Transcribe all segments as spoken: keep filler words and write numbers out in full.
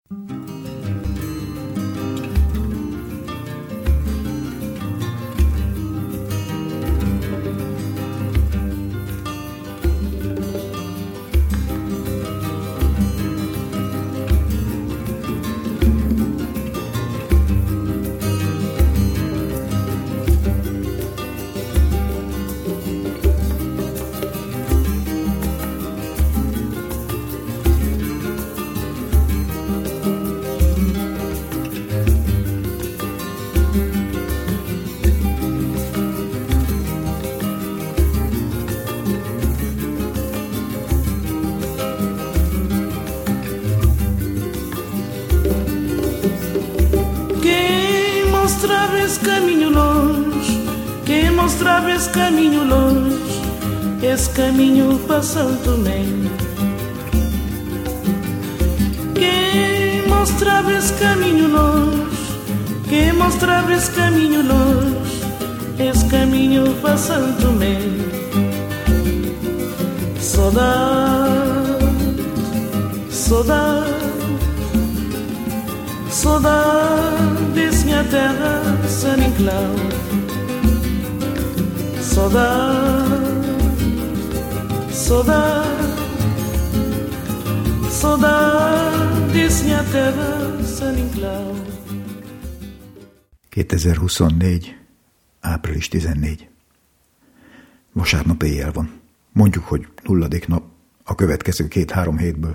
mostrava esse caminho longe, quem mostrava esse caminho longe, esse caminho para São Tomé. Quem mostrava esse caminho longe, quem mostrava esse caminho longe, esse caminho para São Tomé. Saudade, saudade, saudade desse minha terra, São Nicolau. Saudade, saudade, saudade desse minha terra, São Nicolau. kétezer-huszonnégy. április tizennégy. Vasárnap éjjel van. Mondjuk, hogy nulladik nap a következő két-három hétből.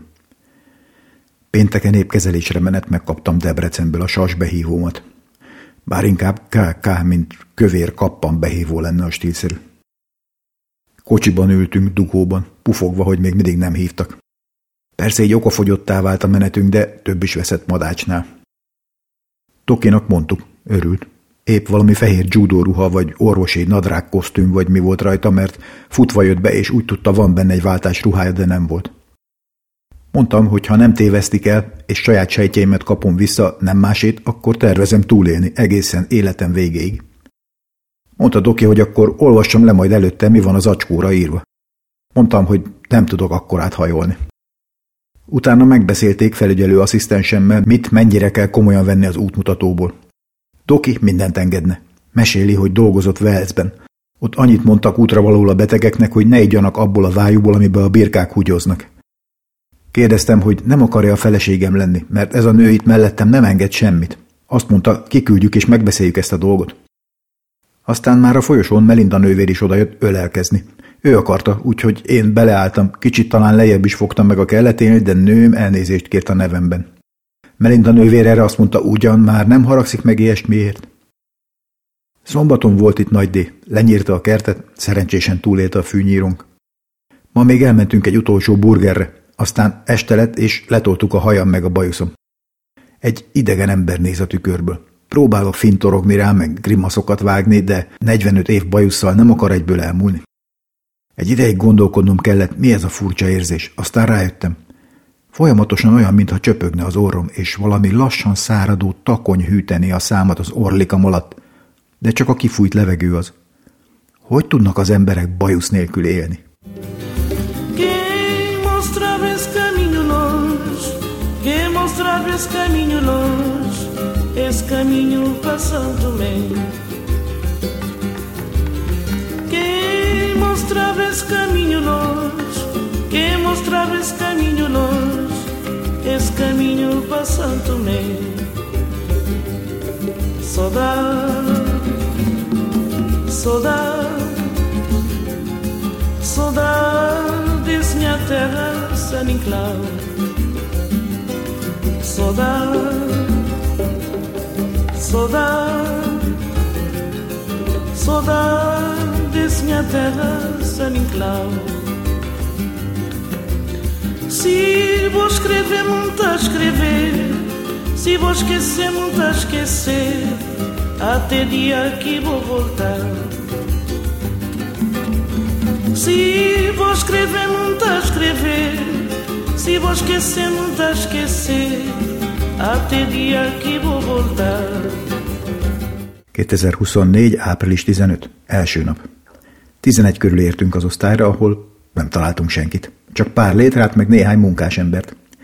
Pénteken épp kezelésre menet megkaptam Debrecenből a sas behívómat. Bár inkább ká ká, mint kövér kappan behívó lenne a stílszerű. Kocsiban ültünk dugóban, pufogva, hogy még mindig nem hívtak. Persze így okafogyottá vált a menetünk, de több is veszett Madácsnál. Tokinak mondtuk, örült. Épp valami fehér judóruha, vagy orvosi nadrág kosztüm, vagy mi volt rajta, mert futva jött be, és úgy tudta, van benne egy váltás ruhája, de nem volt. Mondtam, hogy ha nem tévesztik el, és saját sejtjeimet kapom vissza, nem másét, akkor tervezem túlélni egészen életem végéig. Mondta Doki, hogy akkor olvassam le majd előtte, mi van az acskóra írva. Mondtam, hogy nem tudok akkorát hajolni. Utána megbeszélték felügyelő asszisztensemmel, mit mennyire kell komolyan venni az útmutatóból. Doki mindent engedne. Meséli, hogy dolgozott Walesben. Ott annyit mondtak útra valóul a betegeknek, hogy ne igyanak abból a vájúból, amiben a birkák húgyoznak. Kérdeztem, hogy nem akarja a feleségem lenni, mert ez a nő itt mellettem nem enged semmit. Azt mondta, kiküldjük és megbeszéljük ezt a dolgot. Aztán már a folyosón Melinda nővér is odajött ölelkezni. Ő akarta, úgyhogy én beleálltam, kicsit talán lejjebb is fogtam meg a kelleténél, de nőm elnézést kért a nevemben. Melinda nővér erre azt mondta, ugyan már nem haragszik meg ilyesmiért. Szombaton volt itt Nagy D. Lenyírta a kertet, szerencsésen túlélte a fűnyírónk. Ma még elmentünk egy utolsó burgerre, aztán este lett, és letoltuk a hajam meg a bajuszom. Egy idegen ember néz a tükörből. Próbálok fintorogni rá, meg grimaszokat vágni, de negyvenöt év bajusszal nem akar egyből elmúlni. Egy ideig gondolkodnom kellett, mi ez a furcsa érzés, aztán rájöttem. Folyamatosan olyan, mintha csöpögne az orrom, és valami lassan száradó takony hűteni a számat az orlikam alatt, de csak a kifújt levegő az. Hogy tudnak az emberek bajusz nélkül élni? Quem mostrava esse caminho longe, quem mostrava esse caminho longe, esse caminho para São Tomé. Quem mostrava esse caminho longe, quem mostrava esse caminho longe, esse caminho para São Tomé. Saudade, saudade, saudade desse minha terra, São Nicolau. Saudade, saudade, saudade desse minha terra, São Nicolau. Se vou escrever, muito a escrever, se vou esquecer, muito a esquecer, até dia que vou voltar. Se vou escrever, muito a escrever, se vou esquecer, muito a esquecer, até dia que vou voltar. kétezer-huszonnégy. április tizenöt. Első nap. tizenegy körül értünk az osztályra, ahol nem találtunk senkit. Csak pár létrát, meg néhány munkásembert.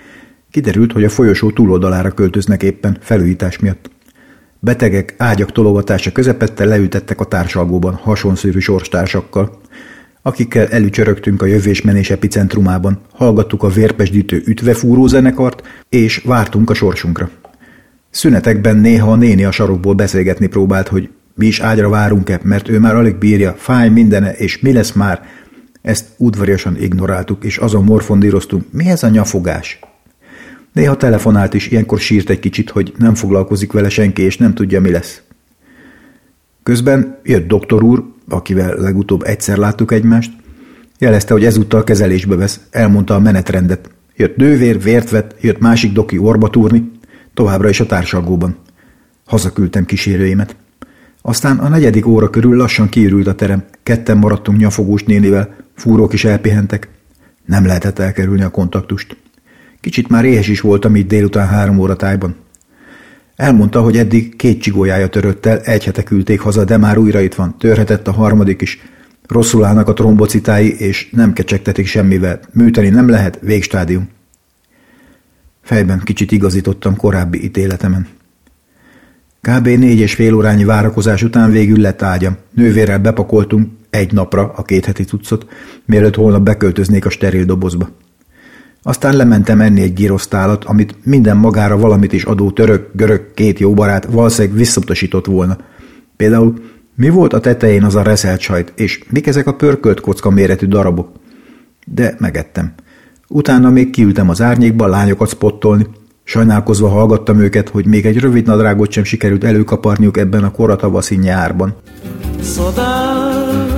Kiderült, hogy a folyosó túloldalára költöznek éppen felújítás miatt. Betegek ágyak tologatása közepette leültettek a társalgóban hasonszörű sorstársakkal, akikkel előcsörögtünk a jövésmenés epicentrumában, hallgattuk a vérpesdítő ütvefúró zenekart, és vártunk a sorsunkra. Szünetekben néha a néni a sarokból beszélgetni próbált, hogy mi is ágyra várunk-e, mert ő már alig bírja, fáj mindene, és mi lesz már. Ezt udvariasan ignoráltuk, és azon morfondíroztunk, mi ez a nyafogás? Néha telefonált is, ilyenkor sírt egy kicsit, hogy nem foglalkozik vele senki, és nem tudja, mi lesz. Közben jött doktor úr, akivel legutóbb egyszer láttuk egymást, jelezte, hogy ezúttal kezelésbe vesz, elmondta a menetrendet. Jött nővér, vért vett, jött másik doki orba túrni, továbbra is a társalgóban. Hazaküldtem kísérőimet. Aztán a negyedik óra körül lassan kiürült a terem, ketten maradtunk nyafogós nénivel, fúrók is elpihentek. Nem lehetett elkerülni a kontaktust. Kicsit már éhes is voltam így délután három óra tájban. Elmondta, hogy eddig két csigójája törött el, egy hete küldték haza, de már újra itt van, törhetett a harmadik is. Rosszul állnak a trombocitái, és nem kecsegtetik semmivel. Műteni nem lehet, végstádium. Fejben kicsit igazítottam korábbi ítéletemen. Kb. négy és fél órányi várakozás után végül lett ágyam. Nővérrel bepakoltunk egy napra a két heti cuccot, mielőtt holnap beköltöznék a steril dobozba. Aztán lementem enni egy gyrosztálat, amit minden magára valamit is adó török, görög, két jó barát valószínűleg visszautasított volna. Például mi volt a tetején az a reszelt sajt, és mik ezek a pörkölt kocka méretű darabok? De megettem. Utána még kiültem az árnyékba lányokat spottolni. Sajnálkozva hallgattam őket, hogy még egy rövid nadrágot sem sikerült előkaparniuk ebben a koratavaszi nyárban. Saudade,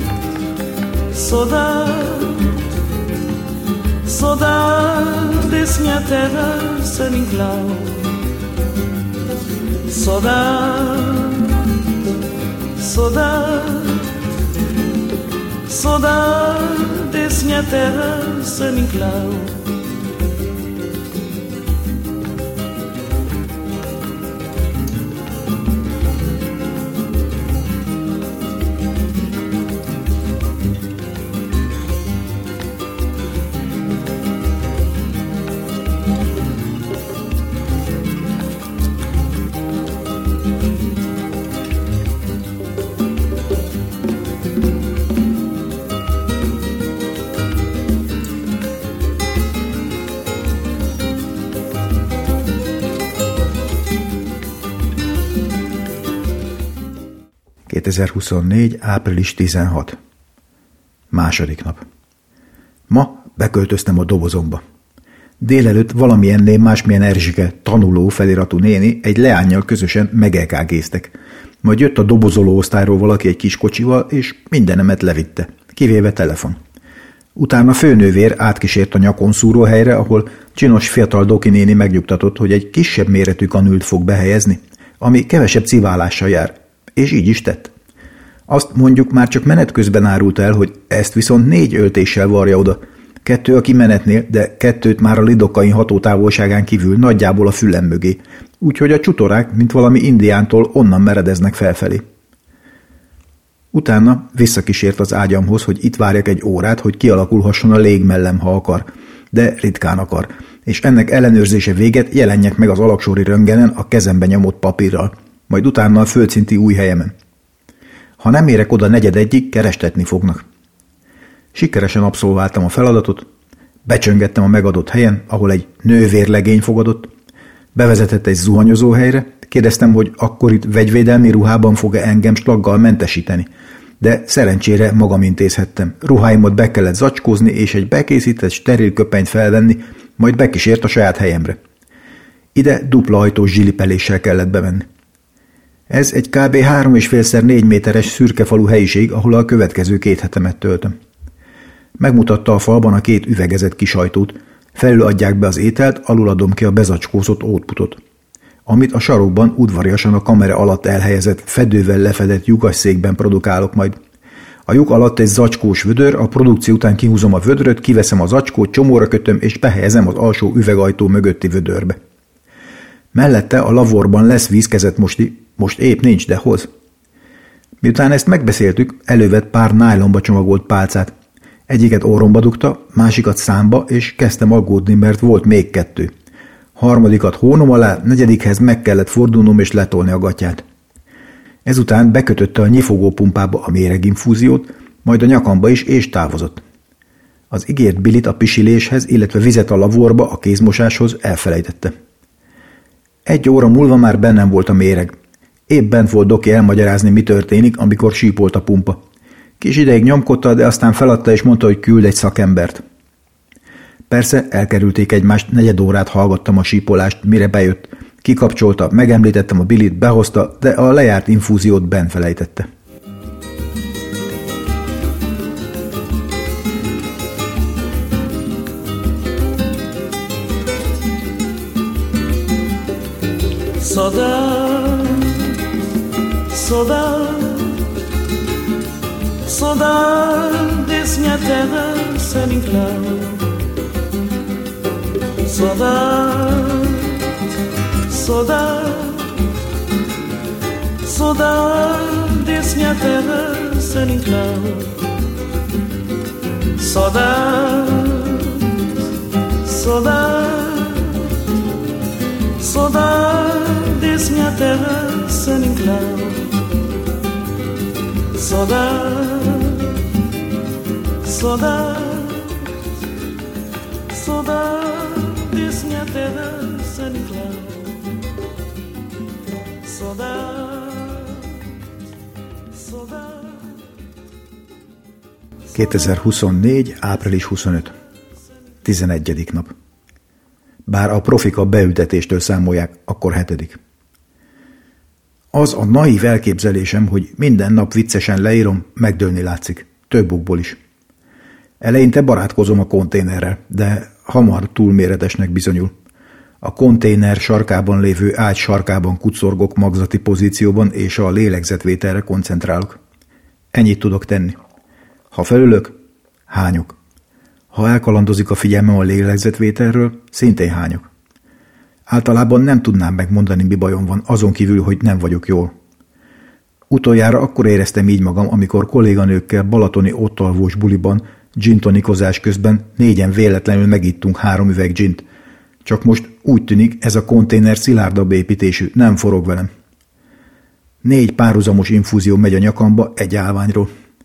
saudade, saudades minha terra, San Inclau. Saudade, saudade, saudades minha terra, San Inclau. kétezer-huszonnégy. április tizenhatodika. Második nap. Ma beköltöztem a dobozomba. Délelőtt valamilyennél másmilyen Erzsike tanuló feliratú néni egy leánnyal közösen megelkágéztek. Majd jött a dobozoló osztályról valaki egy kis kocsival, és mindenemet levitte, kivéve telefon. Utána főnővér átkísért a nyakon szúró helyre, ahol csinos fiatal doki néni megnyugtatott, hogy egy kisebb méretű kanült fog behelyezni, ami kevesebb civálással jár, és így is tett. Azt mondjuk már csak menet közben árult el, hogy ezt viszont négy öltéssel varja oda. Kettő a kimenetnél, de kettőt már a lidokain hatótávolságán kívül nagyjából a fülem mögé, úgyhogy a csutorák, mint valami indiántól onnan meredeznek felfelé. Utána visszakísért az ágyamhoz, hogy itt várjak egy órát, hogy kialakulhasson a légmellem, ha akar, de ritkán akar, és ennek ellenőrzése véget jelenjek meg az alaksori röntgenen a kezembe nyomott papírral, majd utána a földszinti új helyemen. Ha nem érek oda negyed egyig, kerestetni fognak. Sikeresen abszolváltam a feladatot, becsöngettem a megadott helyen, ahol egy nővérlegény fogadott, bevezetett egy zuhanyozó helyre, kérdeztem, hogy akkor itt vegyvédelmi ruhában fog-e engem slaggal mentesíteni, de szerencsére magam intézhettem. Ruháimat be kellett zacskózni, és egy bekészített steril köpenyt felvenni, majd bekísért a saját helyemre. Ide dupla ajtós zsilipeléssel kellett bemenni. Ez egy kb. három és félszer négy méteres szürkefalú helyiség, ahol a következő két hetemet töltöm. Megmutatta a falban a két üvegezett kis ajtót, felül adják be az ételt, alul adom ki a bezacskózott ótputot, amit a sarokban udvariasan a kamera alatt elhelyezett, fedővel lefedett lyukasszékben produkálok majd. A lyuk alatt egy zacskós vödör, a produkció után kihúzom a vödröt, kiveszem a zacskót, csomóra kötöm és behelyezem az alsó üvegajtó mögötti vödörbe. Mellette a lavorban lesz vízkezet mosti, most épp nincs, de hoz. Miután ezt megbeszéltük, elővett pár nájlonba csomagolt pálcát. Egyiket orromba dugta, másikat számba, és kezdtem aggódni, mert volt még kettő. Harmadikat hónom alá, negyedikhez meg kellett fordulnom és letolni a gatyát. Ezután bekötötte a nyifogó pumpába a méreginfúziót, majd a nyakamba is, és távozott. Az ígért bilit a pisiléshez, illetve vizet a lavorba a kézmosáshoz elfelejtette. Egy óra múlva már bennem volt a méreg. Épp bent volt Doki elmagyarázni, mi történik, amikor sípolt a pumpa. Kis ideig nyomkodta, de aztán feladta és mondta, hogy küld egy szakembert. Persze elkerülték egymást, negyed órát hallgattam a sípolást, mire bejött. Kikapcsolta, megemlítettem a bilit, behozta, de a lejárt infúziót bent felejtette. Saudade, saudade, saudades minha terra sem enclave. Saudade, saudade, saudades minha terra sem enclave. Saudade, saudade, saudades minha terra sem enclave. Saudade, saudade, saudades minha terra sem enclave. Saudade, saudade. kétezer-huszonnégy. április huszonötödike. tizenegyedik nap. Bár a profik a beültetéstől számolják, akkor hetedik. Az a naív elképzelésem, hogy minden nap viccesen leírom, megdőlni látszik. Több okból is. Eleinte barátkozom a konténerrel, de hamar túlméretesnek bizonyul. A konténer sarkában lévő ágy sarkában kucorgok magzati pozícióban, és a lélegzetvételre koncentrálok. Ennyit tudok tenni. Ha felülök, hányok. Ha elkalandozik a figyelmem a lélegzetvételről, szintén hányok. Általában nem tudnám megmondani, mi bajom van, azon kívül, hogy nem vagyok jól. Utoljára akkor éreztem így magam, amikor kolléganőkkel balatoni ottalvós buliban, gintonikozás közben négyen véletlenül megittunk három üveg gint. Csak most úgy tűnik, ez a konténer szilárdabb építésű, nem forog velem. Négy párhuzamos infúzió megy a nyakamba egy állványról.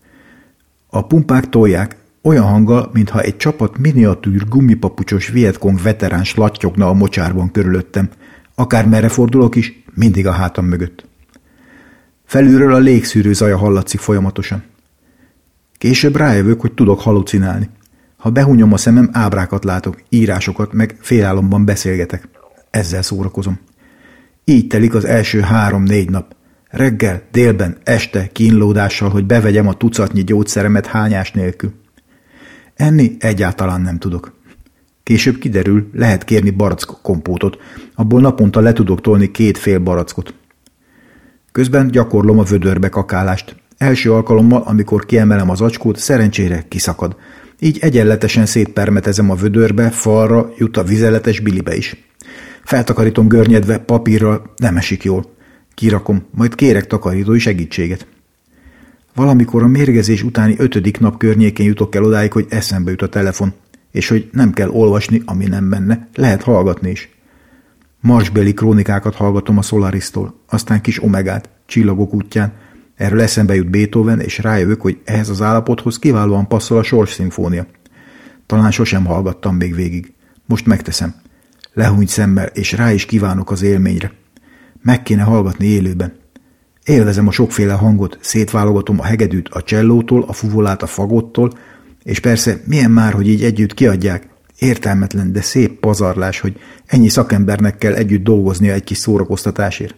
A pumpák tolják, olyan hanggal, mintha egy csapat miniatűr gumipapucsos Vietcong veterán slattyogna a mocsárban körülöttem. Akármerre fordulok is, mindig a hátam mögött. Felülről a légszűrő zaja hallatszik folyamatosan. Később rájövök, hogy tudok halucinálni. Ha behunyom a szemem, ábrákat látok, írásokat, meg félálomban beszélgetek. Ezzel szórakozom. Így telik az első három-négy nap. Reggel, délben, este kínlódással, hogy bevegyem a tucatnyi gyógyszeremet hányás nélkül. Enni egyáltalán nem tudok. Később kiderül, lehet kérni barack kompótot, abból naponta le tudok tolni két fél barackot. Közben gyakorlom a vödörbe kakálást. Első alkalommal, amikor kiemelem az acskót, szerencsére kiszakad. Így egyenletesen szétpermetezem a vödörbe, falra, jut a vizeletes bilibe is. Feltakarítom görnyedve, papírral, nem esik jól. Kirakom, majd kérek takarítói segítséget. Valamikor a mérgezés utáni ötödik nap környékén jutok el odáig, hogy eszembe jut a telefon, és hogy nem kell olvasni, ami nem benne, lehet hallgatni is. Marsbeli krónikákat hallgatom a Solaristól, aztán kis Omegát, Csillagok útján. Erről eszembe jut Beethoven, és rájövök, hogy ehhez az állapothoz kiválóan passzol a Sors szimfónia. Talán sosem hallgattam még végig. Most megteszem. Lehúnyt szemmel, és rá is kívánok az élményre. Meg kéne hallgatni élőben. Élvezem a sokféle hangot, szétválogatom a hegedűt a csellótól, a fuvolát a fagottól, és persze milyen már, hogy így együtt kiadják. Értelmetlen, de szép pazarlás, hogy ennyi szakembernek kell együtt dolgoznia egy kis szórakoztatásért.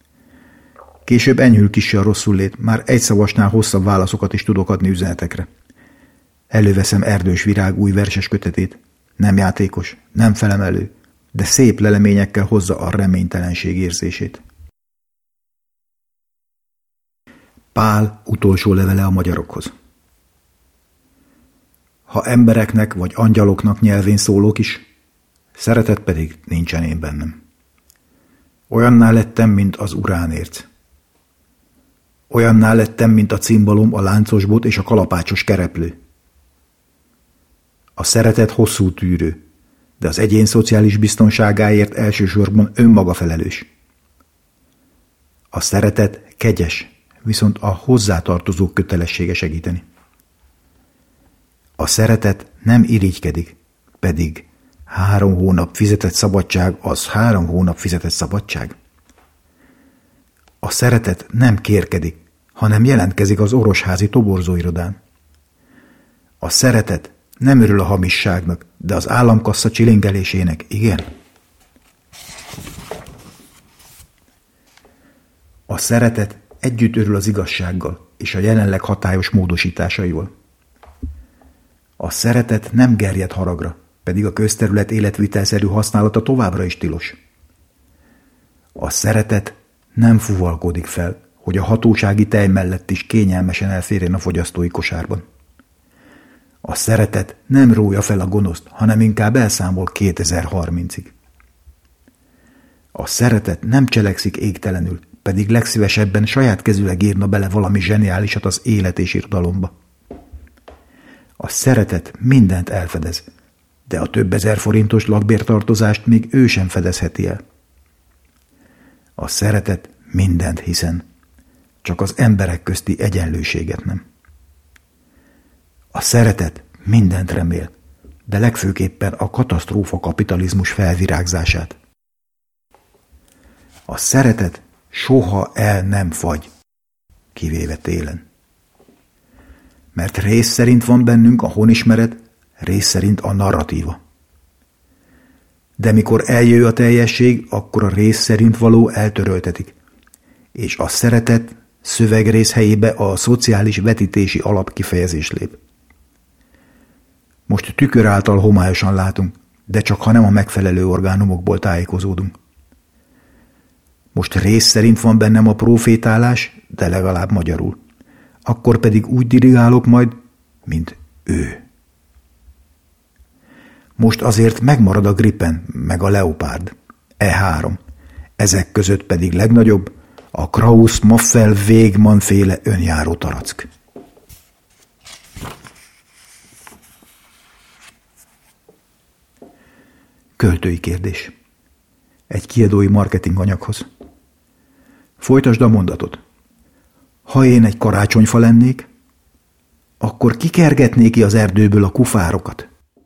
Később enyhül kissé a rosszullét, már egy szavasnál hosszabb válaszokat is tudok adni üzenetekre. Előveszem Erdős Virág új verses kötetét. Nem játékos, nem felemelő, de szép leleményekkel hozza a reménytelenség érzését. Pál utolsó levele a magyarokhoz. Ha embereknek vagy angyaloknak nyelvén szólok is, szeretet pedig nincsen én bennem. Olyanná lettem, mint az uránérc. Olyanná lettem, mint a cimbalom, a láncosbot és a kalapácsos kereplő. A szeretet hosszú tűrő, de az egyén szociális biztonságáért elsősorban önmaga felelős. A szeretet kegyes, viszont a hozzátartozók kötelessége segíteni. A szeretet nem irigykedik, pedig három hónap fizetett szabadság az három hónap fizetett szabadság. A szeretet nem kérkedik, hanem jelentkezik az orosházi toborzóirodán. A szeretet nem örül a hamisságnak, de az államkassa csilingelésének igen. A szeretet együtt örül az igazsággal és a jelenleg hatályos módosításaival. A szeretet nem gerjed haragra, pedig a közterület életvitelszerű használata továbbra is tilos. A szeretet nem fuvalkodik fel, hogy a hatósági tej mellett is kényelmesen elférjen a fogyasztói kosárban. A szeretet nem rója fel a gonoszt, hanem inkább elszámol kétezer-harmincig. A szeretet nem cselekszik égtelenül, pedig legszívesebben saját kezüleg írna bele valami zseniálisat az élet és irodalomba. A szeretet mindent elfedez, de a több ezer forintos lakbértartozást még ő sem fedezheti el. A szeretet mindent hiszen, csak az emberek közti egyenlőséget nem. A szeretet mindent remél, de legfőképpen a katasztrófa kapitalizmus felvirágzását. A szeretet soha el nem fagy, kivéve télen. Mert rész szerint van bennünk a honismeret, rész szerint a narratíva. De mikor eljő a teljesség, akkor a rész szerint való eltöröltetik, és a szeretet szövegrész helyébe a szociális vetítési alapkifejezés lép. Most tükör által homályosan látunk, de csak ha nem a megfelelő orgánumokból tájékozódunk. Most rész szerint van bennem a profétálás, de legalább magyarul. Akkor pedig úgy dirigálok majd, mint ő. Most azért megmarad a Gripen, meg a Leopard, E három. Ezek között pedig legnagyobb a Krauss-Maffei-Wegmann féle önjáró tarack. Költői kérdés. Egy kiadói marketing anyaghoz. Folytasd a mondatot. Ha én egy karácsonyfa lennék, akkor kikergetnék ki az erdőből a kufárokat.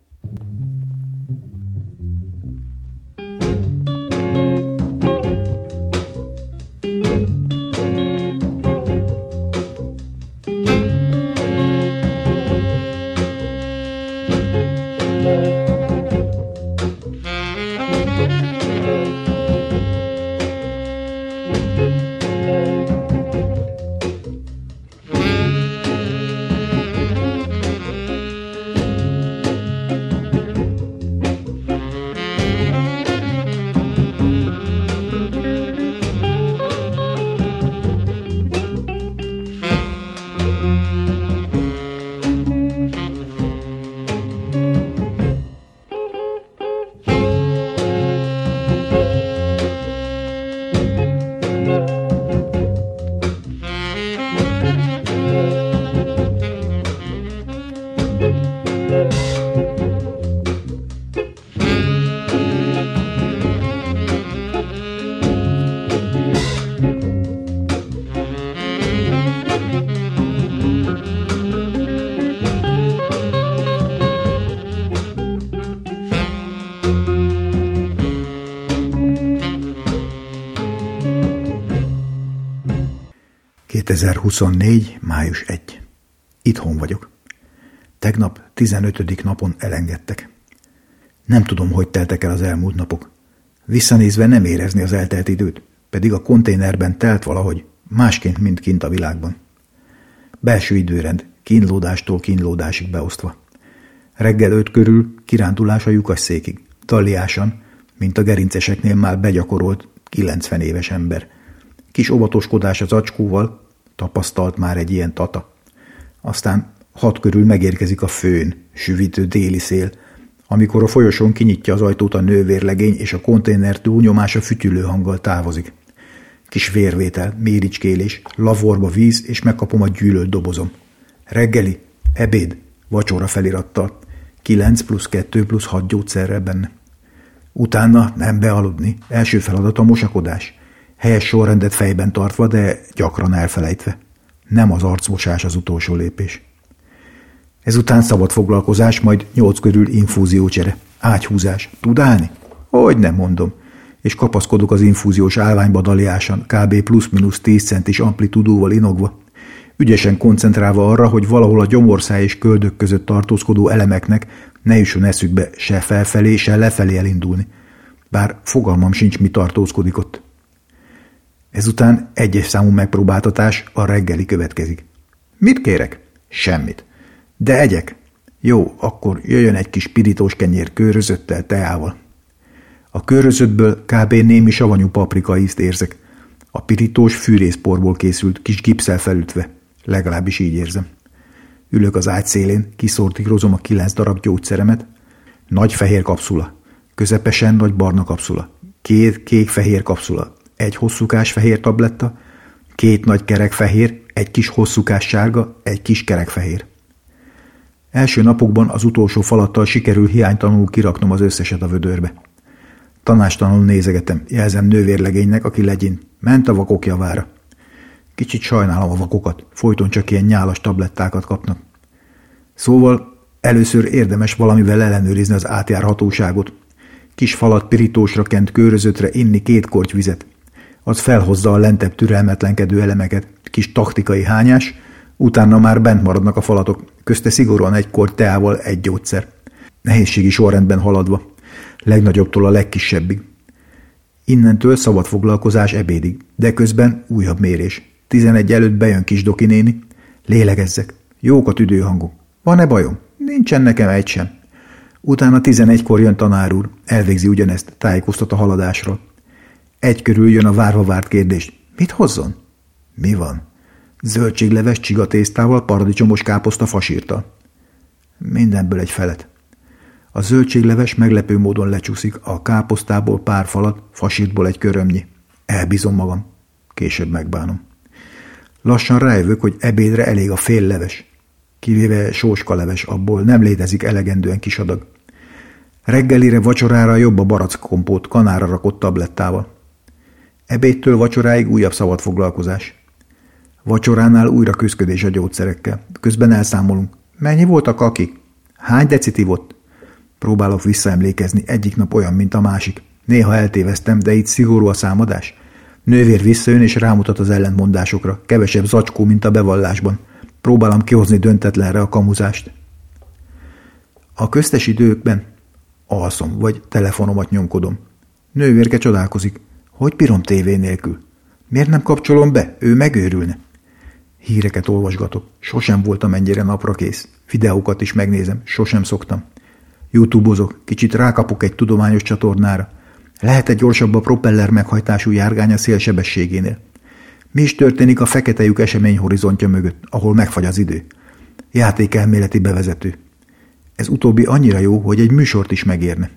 kétezer-huszonnégy. május elseje. Itthon vagyok. Tegnap tizenötödik napon elengedtek. Nem tudom, hogy teltek el az elmúlt napok. Visszanézve nem érezni az eltelt időt, pedig a konténerben telt valahogy, másként, mint kint a világban. Belső időrend, kínlódástól kínlódásig beosztva. Reggel öt körül kirándulás a lyukasszékig, talliásan, mint a gerinceseknél már begyakorolt kilencven éves ember. Kis óvatoskodás az acskóval, tapasztalt már egy ilyen tata. Aztán hat körül megérkezik a főn, süvítő déli szél, amikor a folyosón kinyitja az ajtót a nővérlegény, és a konténer túlnyomása fütyülő hanggal távozik. Kis vérvétel, méricskélés, lavorba víz, és megkapom a gyűlölt dobozom. Reggeli, ebéd, vacsora felirattal, kilenc plusz kettő plusz hat gyógyszerrel benne. Utána nem bealudni. Első feladat a mosakodás. Helyes sorrendet fejben tartva, de gyakran elfelejtve. Nem az arcmosás az utolsó lépés. Ezután szabad foglalkozás, majd nyolc körül infúziócsere. Ágyhúzás. Tud állni? Hogy nem mondom. És kapaszkodok az infúziós állványba daliásan, kb. plusz-minusz tíz centis amplitudóval inogva. Ügyesen koncentrálva arra, hogy valahol a gyomorszáj és köldök között tartózkodó elemeknek ne jusson eszükbe se felfelé, se lefelé elindulni. Bár fogalmam sincs, mi tartózkodik ott. Ezután egyes számú megpróbáltatás, a reggeli következik. Mit kérek? Semmit. De egyek. Jó, akkor jöjjön egy kis pirítós kenyér kőrözöttel, teával. A kőrözöttből kb. Némi savanyú paprika ízt érzek. A pirítós fűrészporból készült, kis gipszel felütve. Legalábbis így érzem. Ülök az ágy szélén, kiszortírozom a kilenc darab gyógyszeremet. Nagy fehér kapszula. Közepesen nagy barna kapszula. Két kék-fehér kapszula. Egy hosszúkás fehér tabletta. Két nagy kerek fehér, egy kis hosszúkás sárga, egy kis kerek fehér. Első napokban az utolsó falattal sikerül hiánytalanul kiraknom az összeset a vödörbe. Tanástalanul nézegetem, jelzem nővérlegénynek, aki legyint. Ment a vakok javára. Kicsit sajnálom a vakokat, folyton csak ilyen nyálas tablettákat kapnak. Szóval először érdemes valamivel ellenőrizni az átjárhatóságot. Kis falat pirítósra kent kőrözötre inni két korty vizet. Az felhozza a lentebb türelmetlenkedő elemeket, kis taktikai hányás, utána már bent maradnak a falatok, közte szigorúan egy korty teával egy gyógyszer. Nehézségi sorrendben haladva, legnagyobbtól a legkisebbig. Innentől szabad foglalkozás ebédig, de közben újabb mérés. Tizenegy előtt bejön kis Doki néni. Lélegezzek. Jók a tüdőhangok. Van-e bajom? Nincsen nekem egy sem. Utána tizenegykor jön tanár úr. Elvégzi ugyanezt, tájékoztat a haladásról. Egy körül jön a várva várt kérdés. Mit hozzon? Mi van? Zöldségleves csigatésztával, paradicsomos káposzta fasírtal. Mindenből egy felet. A zöldségleves meglepő módon lecsúszik, a káposztából pár falat, fasírtból egy körömnyi. Elbízom magam. Később megbánom. Lassan rájövök, hogy ebédre elég a fél leves. Kivéve sóskaleves, abból nem létezik elegendően kis adag. Reggelire, vacsorára jobb a barackkompót kanára rakott tablettával. Ebédtől vacsoráig újabb szabad foglalkozás. Vacsoránál újra küszködés a gyógyszerekkel. Közben elszámolunk. Mennyi volt a kaki? Hány decit ivott? Próbálok visszaemlékezni, egyik nap olyan, mint a másik. Néha eltéveztem, de itt szigorú a számadás. Nővér visszajön és rámutat az ellentmondásokra. Kevesebb zacskó, mint a bevallásban. Próbálom kihozni döntetlenre a kamuzást. A köztes időkben alszom, vagy telefonomat nyomkodom. Nővérke csodálkozik. Hogy bírom tévé nélkül? Miért nem kapcsolom be? Ő megőrülne. Híreket olvasgatok. Sosem voltam ennyire napra kész. Videókat is megnézem. Sosem szoktam. YouTube-ozok. Kicsit rákapok egy tudományos csatornára. Lehet egy gyorsabb a propeller meghajtású járgány a szélsebességénél. Mi is történik a fekete lyuk esemény horizontja mögött, ahol megfagy az idő? Játékelméleti bevezető. Ez utóbbi annyira jó, hogy egy műsort is megérne.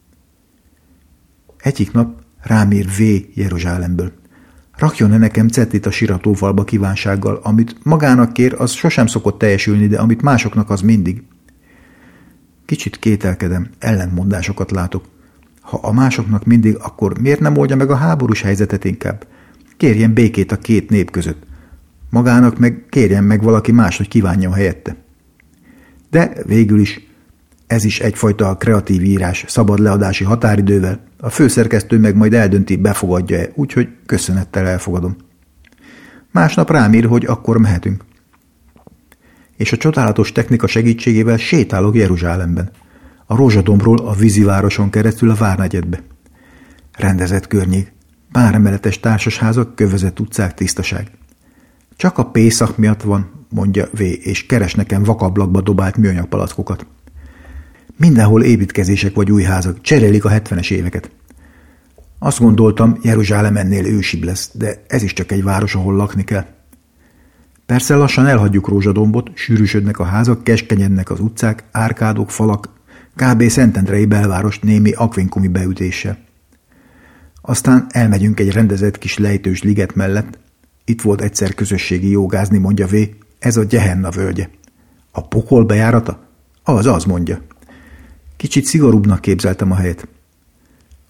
Egyik nap rám ír V. Jeruzsálemből. Rakjon-e nekem cetlit a siratófalba kívánsággal, amit magának kér, az sosem szokott teljesülni, de amit másoknak, az mindig. Kicsit kételkedem, ellentmondásokat látok. Ha a másoknak mindig, akkor miért nem oldja meg a háborús helyzetet inkább? Kérjen békét a két nép között. Magának meg kérjen meg valaki más, hogy kívánjon helyette. De végül is ez is egyfajta kreatív írás, szabad leadási határidővel. A főszerkesztő meg majd eldönti, befogadja-e, úgyhogy köszönettel elfogadom. Másnap rám ír, hogy akkor mehetünk. És a csodálatos technika segítségével sétálok Jeruzsálemben. A Rózsadombról a vízivároson keresztül a várnegyedbe. Rendezett környék, pár emeletes társasházak, kövezett utcák, tisztaság. Csak a Pészak miatt van, mondja V, és keres nekem vakablakba dobált műanyag palackokat. Mindenhol építkezések vagy új házak, cserélik a hetvenes éveket. Azt gondoltam, Jeruzsálem ennél ősibb lesz, de ez is csak egy város, ahol lakni kell. Persze lassan elhagyjuk Rózsadombot, sűrűsödnek a házak, keskenyednek az utcák, árkádok, falak, kb. Szentendrei belváros némi akvinkumi beütéssel. Aztán elmegyünk egy rendezett kis lejtős liget mellett. Itt volt egyszer közösségi jogázni, mondja V. Ez a Gyehenna völgye. A pokol bejárata? Az, az mondja. Kicsit szigorúbbnak képzeltem a helyet.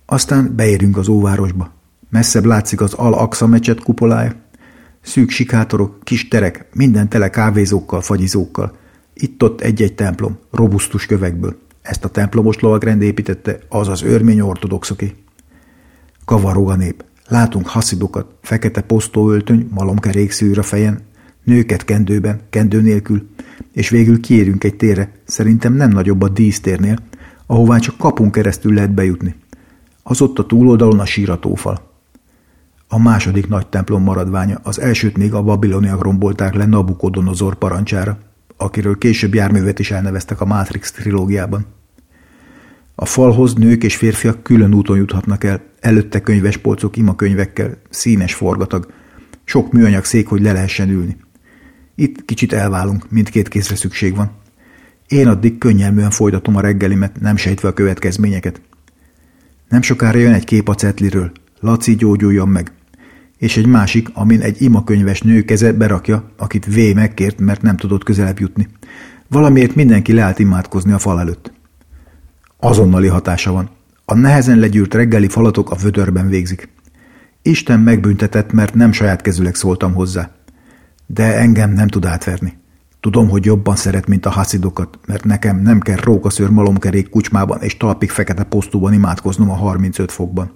Aztán beérünk az óvárosba. Messzebb látszik az Al-Aqsa mecset kupolája. Szűk sikátorok, kis terek, minden tele kávézókkal, fagyizókkal. Itt-ott egy-egy templom, robusztus kövekből. Ezt a templomos lovagrend építette, az az örmény ortodoxoké. Kavarog a nép. Látunk haszidokat, fekete posztóöltöny, malomkerék szőr a fejen, nőket kendőben, kendő nélkül, és végül kiérünk egy térre, szerintem nem nagyobb a dísztérnél, ahová csak kapun keresztül lehet bejutni. Az ott a túloldalon a síratófal. A második nagy templom maradványa, az elsőt még a babiloniak rombolták le Nabukodonozor parancsára, akiről később járművet is elneveztek a Matrix trilógiában. A falhoz nők és férfiak külön úton juthatnak el, előtte könyvespolcok imakönyvekkel, színes forgatag, sok műanyag szék, hogy le lehessen ülni. Itt kicsit elválunk, mindkét kézre szükség van. Én addig könnyelműen folytatom a reggelimet, nem sejtve a következményeket. Nem sokára jön egy kép a cetliről, Laci, gyógyuljon meg, és egy másik, amin egy imakönyves nő keze berakja, akit V megkért, mert nem tudott közelebb jutni. Valamiért mindenki leállt imádkozni a fal előtt. Azonnali hatása van. A nehezen legyűrt reggeli falatok a vödörben végzik. Isten megbüntetett, mert nem saját kezüleg szóltam hozzá. De engem nem tud átverni. Tudom, hogy jobban szeret, mint a haszidokat, mert nekem nem kell rókaszőr malomkerék kucsmában és talpig fekete posztóban imádkoznom a harmincöt fokban.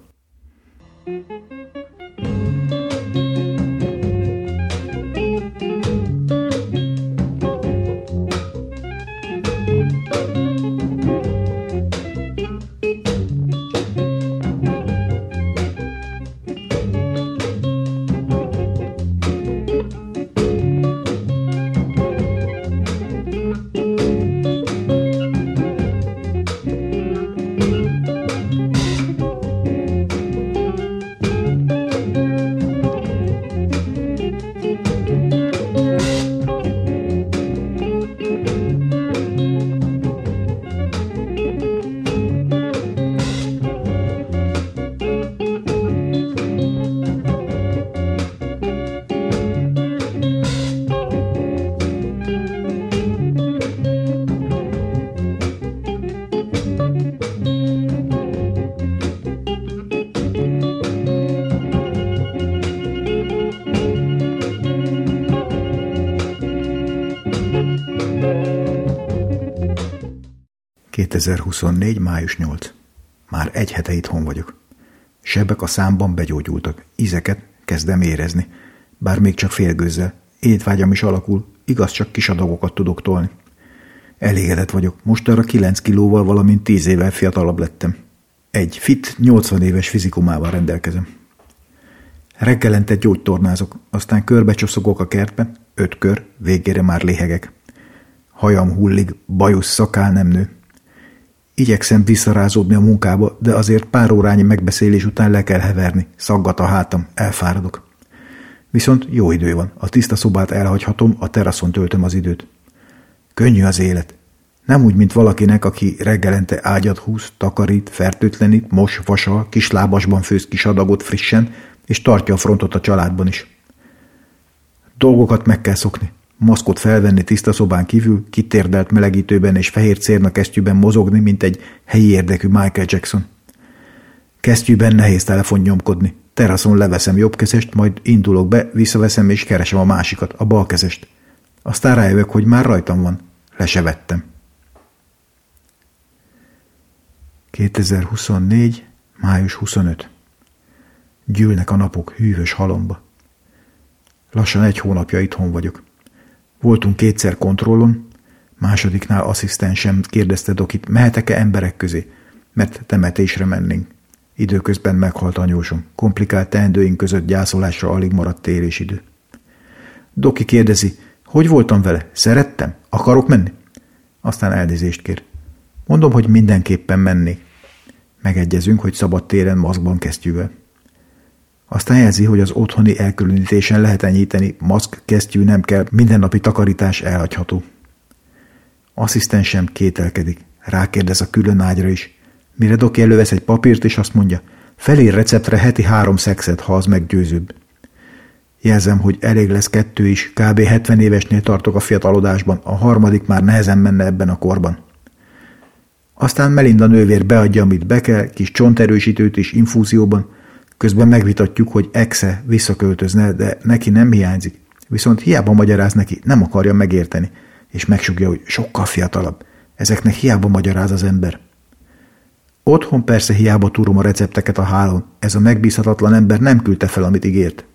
kétezer-huszonnégy. május nyolcadika. Már egy hete itthon vagyok. Sebek a számban begyógyultak, ízeket kezdem érezni, bár még csak félgőzzel. Étvágyam is alakul, igaz, csak kis adagokat tudok tolni. Elégedett vagyok, mostanra kilenc kilóval, valamint tíz évvel fiatalabb lettem. Egy fit, nyolcvan éves fizikumával rendelkezem. Reggelente gyógytornázok, aztán körbecsoszogok a kertben, öt kör, végére már léhegek. Hajam hullik, bajusz, szakál nem nő. Igyekszem visszarázódni a munkába, de azért pár órányi megbeszélés után le kell heverni, szaggat a hátam, elfáradok. Viszont jó idő van, a tiszta szobát elhagyhatom, a teraszon töltöm az időt. Könnyű az élet. Nem úgy, mint valakinek, aki reggelente ágyat húz, takarít, fertőtlenít, mos, vasal, kis lábasban főz kis adagot frissen, és tartja a frontot a családban is. Dolgokat meg kell szokni. Maszkot felvenni tiszta szobán kívül, kitérdelt melegítőben és fehér cérnakesztyűben mozogni, mint egy helyi érdekű Michael Jackson. Kesztyűben nehéz telefon nyomkodni. Teraszon leveszem jobbkezest, majd indulok be, visszaveszem és keresem a másikat, a balkezest. Aztán rájövök, hogy már rajtam van. Le se vettem. kétezer-huszonnégy. május huszonötödike. Gyűlnek a napok hűvös halomba. Lassan egy hónapja itthon vagyok. Voltunk kétszer kontrollon, másodiknál asszisztensem kérdezte dokit, mehetek-e emberek közé, mert temetésre mennénk. Időközben meghalt anyósom, komplikált teendőink között gyászolásra alig maradt térésidő. Doki kérdezi, hogy voltam vele, szerettem, akarok menni? Aztán elnézést kér. Mondom, hogy mindenképpen mennék. Megegyezünk, hogy szabad téren maszkban kesztyűvel. Aztán jelzi, hogy az otthoni elkülönítésen lehet enyhíteni, maszk, kesztyű nem kell, mindennapi takarítás elhagyható. Asszisztensem kételkedik, rákérdez a külön ágyra is, mire Doki elővesz egy papírt, és azt mondja, felér receptre heti három szexet, ha az meggyőzőbb. Jelzem, hogy elég lesz kettő is, kb. hetven évesnél tartok a fiatalodásban, a harmadik már nehezen menne ebben a korban. Aztán Melinda nővér beadja, amit be kell, kis csonterősítőt is infúzióban, közben megvitatjuk, hogy exe visszaköltözne, de neki nem hiányzik. Viszont hiába magyaráz neki, nem akarja megérteni, és megsugja, hogy sokkal fiatalabb. Ezeknek hiába magyaráz az ember. Otthon persze hiába túrom a recepteket a hálón. Ez a megbízhatatlan ember nem küldte fel, amit ígért.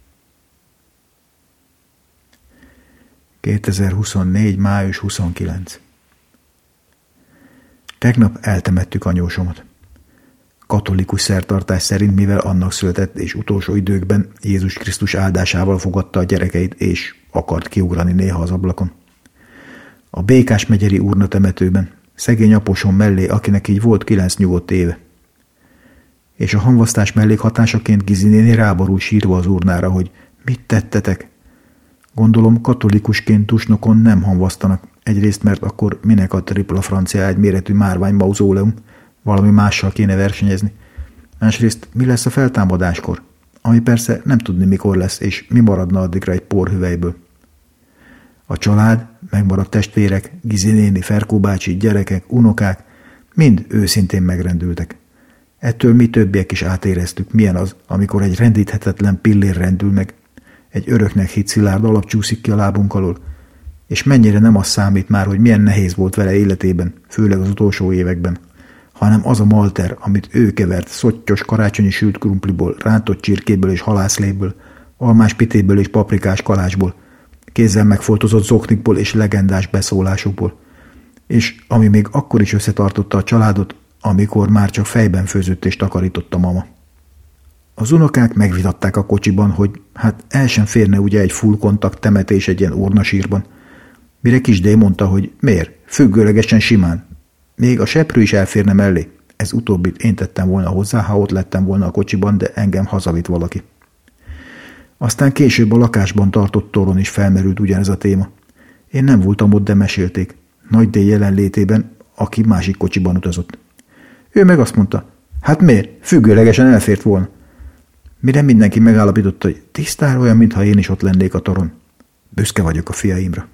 kétezer-huszonnégy. május huszonkilencedike. Tegnap eltemettük anyósomat. Katolikus szertartás szerint, mivel annak született és utolsó időkben Jézus Krisztus áldásával fogadta a gyerekeit, és akart kiugrani néha az ablakon. A Békás megyeri urnatemetőben, szegény aposom mellé, akinek így volt kilenc nyugodt éve. És a hamvasztás mellékhatásaként Gizi néni ráborul sírva az urnára, hogy mit tettetek? Gondolom katolikusként tusnokon nem hamvasztanak, egyrészt mert akkor minek a tripla francia egyméretű márvány mauzóleum, valami mással kéne versenyezni. Másrészt mi lesz a feltámadáskor, ami persze nem tudni mikor lesz, és mi maradna addigra egy porhüvelyből. A család, megmaradt testvérek, Gizi néni, Ferkó bácsi, gyerekek, unokák mind őszintén megrendültek. Ettől mi többiek is átéreztük, milyen az, amikor egy rendíthetetlen pillér rendül meg, egy öröknek hitt szilárd alap csúszik ki a lábunk alól, és mennyire nem az számít már, hogy milyen nehéz volt vele életében, főleg az utolsó években, hanem az a malter, amit ő kevert szottyos karácsonyi sült krumpliból, rántott csirkéből és halászléből, almás pitéből és paprikás kalácsból, kézzel megfoltozott zoknikból és legendás beszólásokból, és ami még akkor is összetartotta a családot, amikor már csak fejben főzött és takarított a mama. Az unokák megvitatták a kocsiban, hogy hát el sem férne ugye egy full kontakt temetés egy ilyen urnasírban. Mire Kisdé mondta, hogy miért? Függőlegesen simán. Még a seprő is elférne mellé. Ez utóbbit én tettem volna hozzá, ha ott lettem volna a kocsiban, de engem hazavitt valaki. Aztán később a lakásban tartott toron is felmerült ugyanez a téma. Én nem voltam ott, de mesélték. Nagy D jelenlétében, aki másik kocsiban utazott. Ő meg azt mondta, hát miért? Függőlegesen elfért volna. Mire mindenki megállapította, hogy tisztára olyan, mintha én is ott lennék a toron. Büszke vagyok a fiaimra.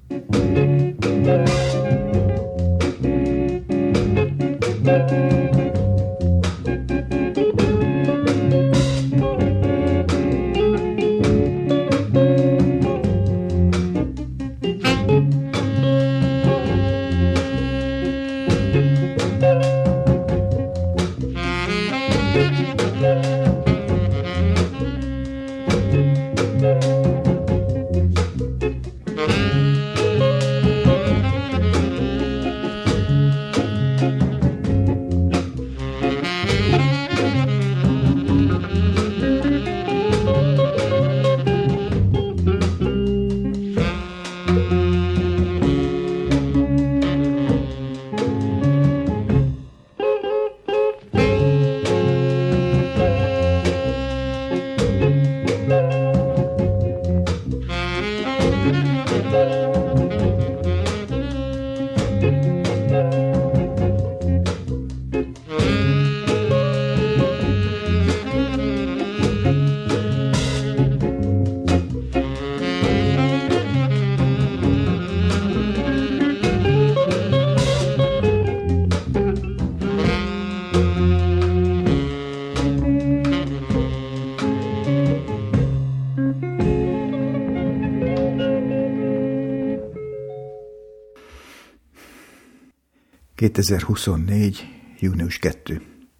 kétezer-huszonnégy. június kettő.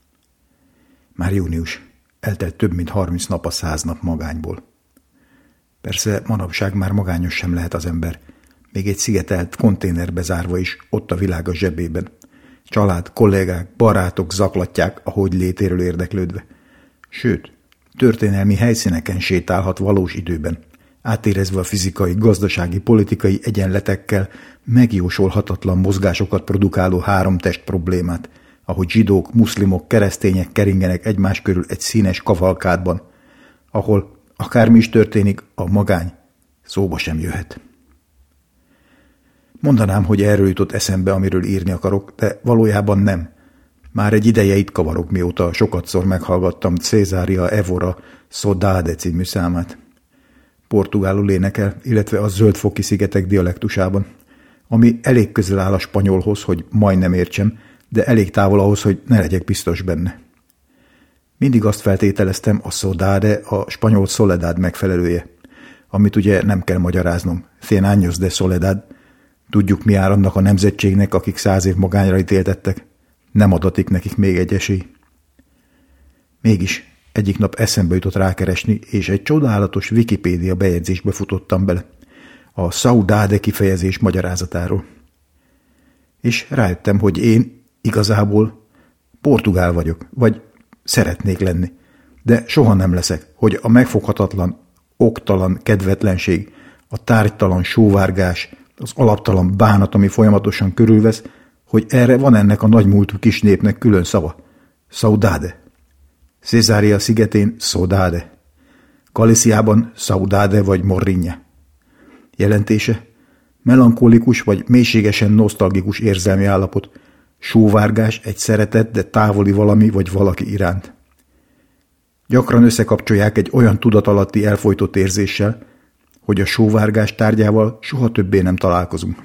Már június. Eltelt több mint harminc nap a száz nap magányból. Persze manapság már magányos sem lehet az ember. Még egy szigetelt konténerbe zárva is, ott a világ a zsebében. Család, kollégák, barátok zaklatják a hogy létéről érdeklődve. Sőt, történelmi helyszíneken sétálhat valós időben, átérezve a fizikai, gazdasági, politikai egyenletekkel megjósolhatatlan mozgásokat produkáló három test problémát, ahogy zsidók, muszlimok, keresztények keringenek egymás körül egy színes kavalkádban, ahol akármi is történik, a magány szóba sem jöhet. Mondanám, hogy erről jutott eszembe, amiről írni akarok, de valójában nem. Már egy ideje itt kavarok, mióta sokatszor meghallgattam Cézária Evora Saudade című számát. Portugálul énekel, illetve a Zöldfoki szigetek dialektusában, ami elég közel áll a spanyolhoz, hogy majdnem értsem, de elég távol ahhoz, hogy ne legyek biztos benne. Mindig azt feltételeztem, a saudade a spanyol soledad megfelelője, amit ugye nem kell magyaráznom. Cien años de soledad. Tudjuk, mi áll annak a nemzetségnek, akik száz év magányra ítéltettek. Nem adatik nekik még egy esély. Mégis egyik nap eszembe jutott rákeresni, és egy csodálatos Wikipédia bejegyzésbe futottam bele. A saudade kifejezés magyarázatáról. És rájöttem, hogy én igazából portugál vagyok, vagy szeretnék lenni, de soha nem leszek, hogy a megfoghatatlan, oktalan kedvetlenség, a tárgytalan sóvárgás, az alaptalan bánat, ami folyamatosan körülvesz, hogy erre van ennek a nagymúltú kis népnek külön szava. Saudade. Cesária szigetén saudade. Galíciában saudade vagy morrinha. Jelentése: melankolikus vagy mélységesen nosztalgikus érzelmi állapot, sóvárgás egy szeretett, de távoli valami vagy valaki iránt. Gyakran összekapcsolják egy olyan tudatalatti elfojtott érzéssel, hogy a sóvárgás tárgyával soha többé nem találkozunk.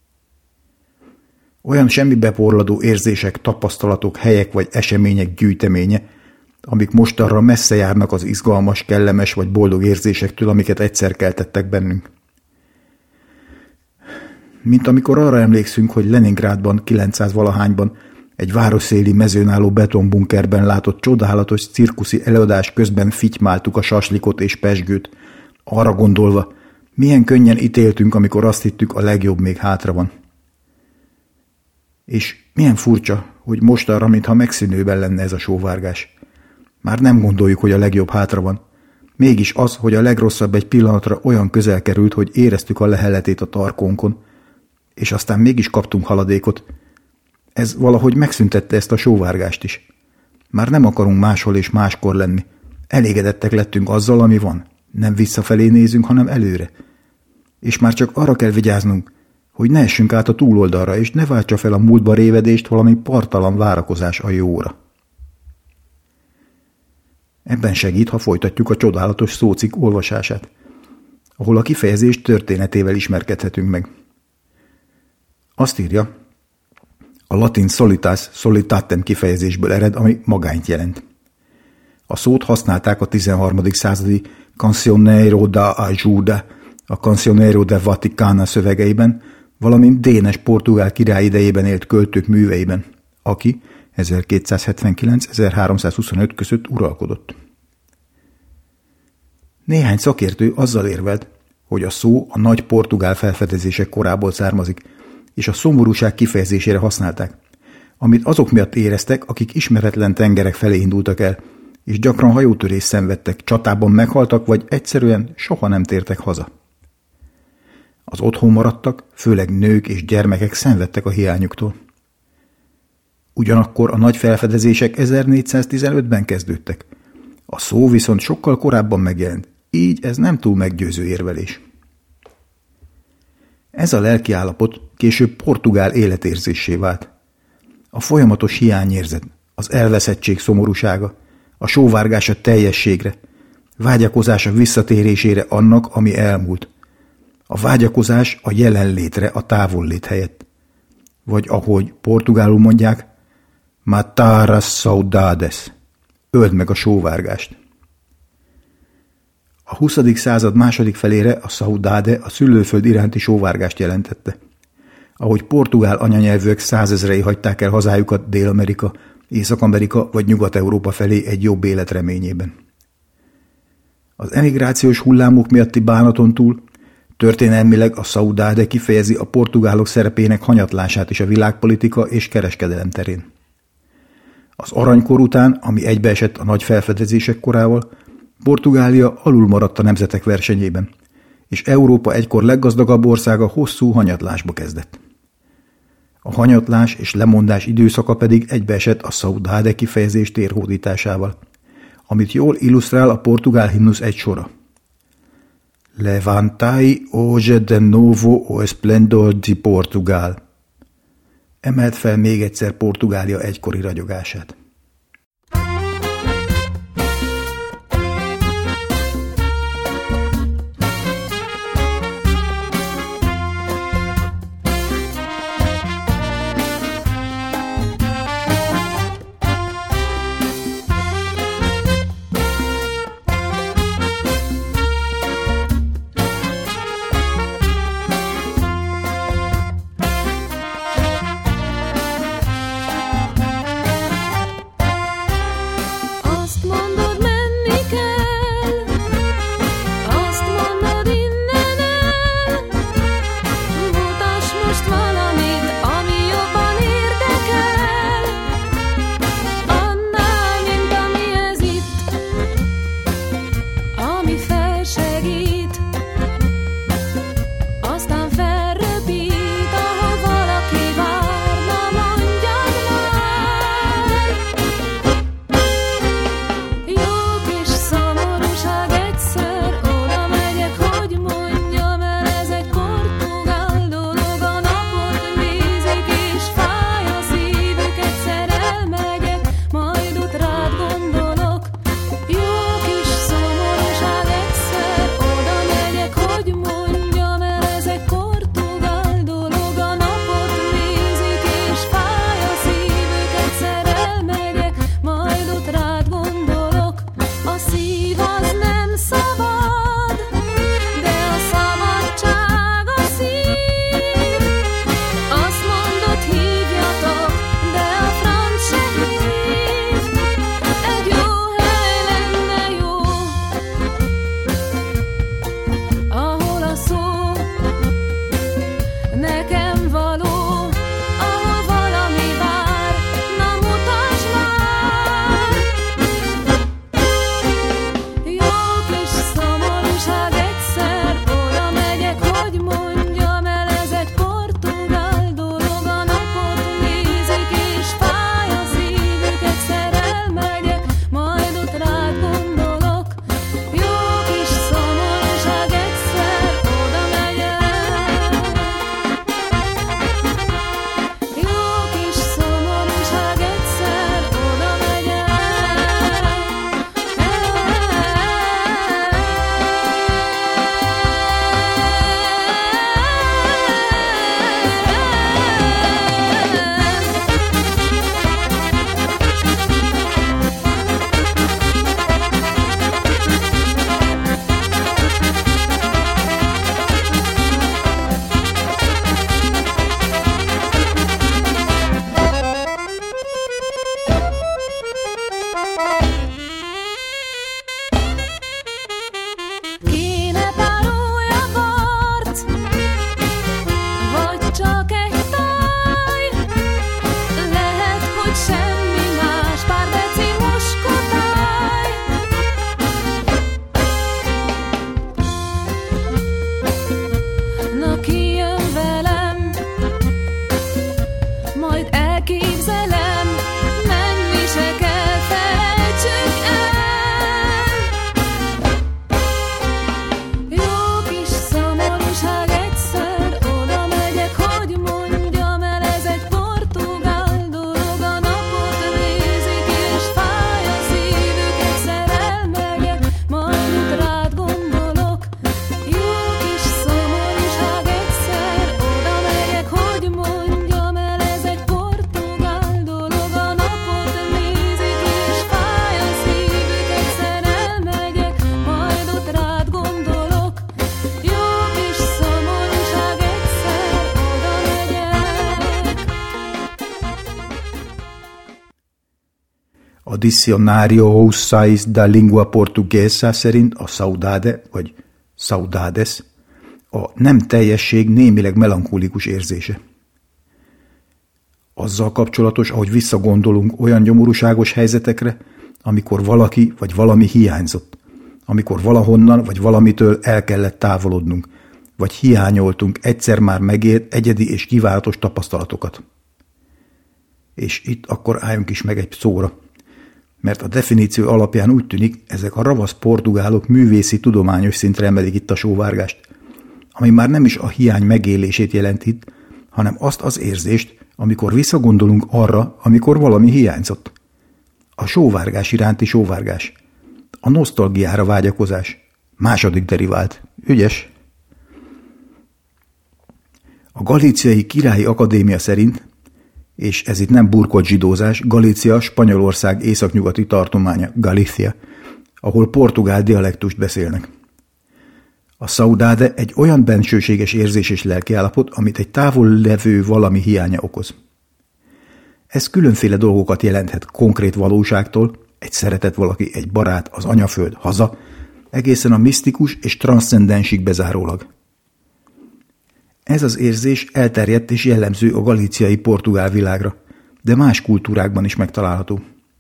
Olyan semmibe porladó érzések, tapasztalatok, helyek vagy események gyűjteménye, amik mostanra messze járnak az izgalmas, kellemes vagy boldog érzésektől, amiket egyszer keltettek bennünk. Mint amikor arra emlékszünk, hogy Leningrádban kilencszáz-valahányban egy városszéli mezőn álló betonbunkerben látott csodálatos cirkuszi előadás közben fitymáltuk a saslikot és pezsgőt, arra gondolva, milyen könnyen ítéltünk, amikor azt hittük, a legjobb még hátra van. És milyen furcsa, hogy mostanra, mintha megszűnőben lenne ez a sóvárgás. Már nem gondoljuk, hogy a legjobb hátra van. Mégis az, hogy a legrosszabb egy pillanatra olyan közel került, hogy éreztük a leheletét a tarkónkon, és aztán mégis kaptunk haladékot. Ez valahogy megszüntette ezt a sóvárgást is. Már nem akarunk máshol és máskor lenni. Elégedettek lettünk azzal, ami van. Nem visszafelé nézünk, hanem előre. És már csak arra kell vigyáznunk, hogy ne essünk át a túloldalra, és ne váltsa fel a múltba révedést valami parttalan várakozás a jóra. Ebben segít, ha folytatjuk a csodálatos szócikk olvasását, ahol a kifejezés történetével ismerkedhetünk meg. Azt írja, a latin solitas solitatem kifejezésből ered, ami magányt jelent. A szót használták a tizenharmadik századi Cancioneiro da Ajuda, a Cancioneiro de Vaticana szövegeiben, valamint Dénes portugál király idejében élt költők műveiben, aki ezerkétszázhetvenkilenc-ezerháromszázhuszonöt között uralkodott. Néhány szakértő azzal érvelt, hogy a szó a nagy portugál felfedezések korából származik, és a szomorúság kifejezésére használták, amit azok miatt éreztek, akik ismeretlen tengerek felé indultak el, és gyakran hajótörést szenvedtek, csatában meghaltak, vagy egyszerűen soha nem tértek haza. Az otthon maradtak, főleg nők és gyermekek szenvedtek a hiányuktól. Ugyanakkor a nagy felfedezések ezernégyszáztizenötben kezdődtek. A szó viszont sokkal korábban megjelent, így ez nem túl meggyőző érvelés. Ez a lelkiállapot később portugál életérzéssé vált. A folyamatos hiányérzet, az elveszettség szomorúsága, a sóvárgása teljességre, vágyakozása visszatérésére annak, ami elmúlt. A vágyakozás a jelenlétre, a távollét helyett. Vagy ahogy portugálul mondják, matar as saudades, öld meg a sóvárgást. A huszadik század második felére a saudade a szülőföld iránti sóvárgást jelentette. Ahogy portugál anyanyelvűek százezrei hagyták el hazájukat Dél-Amerika, Észak-Amerika vagy Nyugat-Európa felé egy jobb élet reményében. Az emigrációs hullámok miatti bánaton túl történelmileg a saudade kifejezi a portugálok szerepének hanyatlását is a világpolitika és kereskedelem terén. Az aranykor után, ami egybeesett a nagy felfedezések korával, Portugália alul maradt a nemzetek versenyében, és Európa egykor leggazdagabb országa hosszú hanyatlásba kezdett. A hanyatlás és lemondás időszaka pedig egybeesett a saudade kifejezés térhódításával, amit jól illusztrál a portugál himnusz egy sora. Levantai hoje de novo o esplendor de Portugal. Emelt fel még egyszer Portugália egykori ragyogását. Dicionário Houçais da Língua Portuguesa szerint a saudade, vagy saudades, a nem teljesség némileg melankólikus érzése. Azzal kapcsolatos, ahogy visszagondolunk olyan nyomorúságos helyzetekre, amikor valaki vagy valami hiányzott, amikor valahonnan vagy valamitől el kellett távolodnunk, vagy hiányoltunk egyszer már megélt egyedi és kívánatos tapasztalatokat. És itt akkor álljunk is meg egy szóra, mert a definíció alapján úgy tűnik, ezek a ravasz portugálok művészi tudományos szintre emelik itt a sóvárgást, ami már nem is a hiány megélését jelenti, hanem azt az érzést, amikor visszagondolunk arra, amikor valami hiányzott. A sóvárgás iránti sóvárgás. A nosztalgiára vágyakozás. Második derivált. Ügyes. A Galíciai Királyi Akadémia szerint, és ez itt nem burkolt zsidózás, Galícia Spanyolország északnyugati tartománya, Galícia, ahol portugál dialektust beszélnek. A saudade egy olyan bensőséges érzés és lelkiállapot, amit egy távol levő valami hiánya okoz. Ez különféle dolgokat jelenthet konkrét valóságtól, egy szeretett valaki, egy barát, az anyaföld, haza, egészen a misztikus és transzcendensig bezárólag. Ez az érzés elterjedt és jellemző a galíciai portugál világra, de más kultúrákban is megtalálható.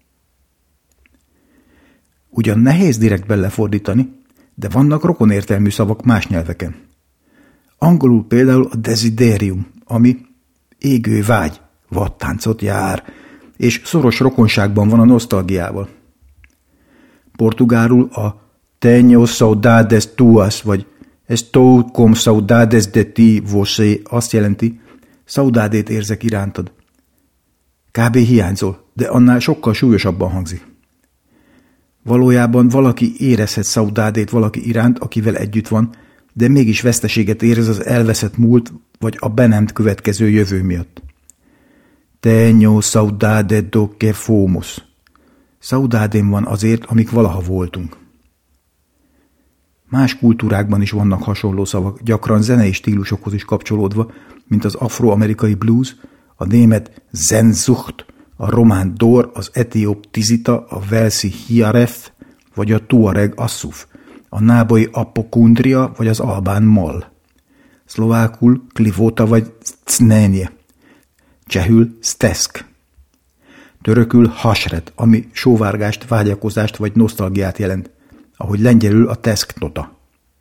Ugyan nehéz direkt belefordítani, de vannak rokonértelmű szavak más nyelveken. Angolul például a desiderium, ami égő vágy, vadtáncot jár, és szoros rokonságban van a nosztalgiával. Portugálul a tenho saudades tuas, vagy estou com saudades de ti, você azt jelenti, saudádét érzek irántad. Kb. Hiányzol, de annál sokkal súlyosabban hangzik. Valójában valaki érezhet saudádét valaki iránt, akivel együtt van, de mégis veszteséget érez az elveszett múlt, vagy a be nem következő jövő miatt. Tenho saudade do que fomos. Saudádém van azért, amik valaha voltunk. Más kultúrákban is vannak hasonló szavak, gyakran zenei stílusokhoz is kapcsolódva, mint az afroamerikai blues, a német Sehnsucht, a román dor, az etióp tizita, a velszi hiaref, vagy a tuareg asszuf, a nábai apokundria, vagy az albán mal. Szlovákul klivóta vagy cnenje, csehül stesk, törökül hasret, ami sóvárgást, vágyakozást vagy nosztalgiát jelent, ahogy lengyelül a teszknota.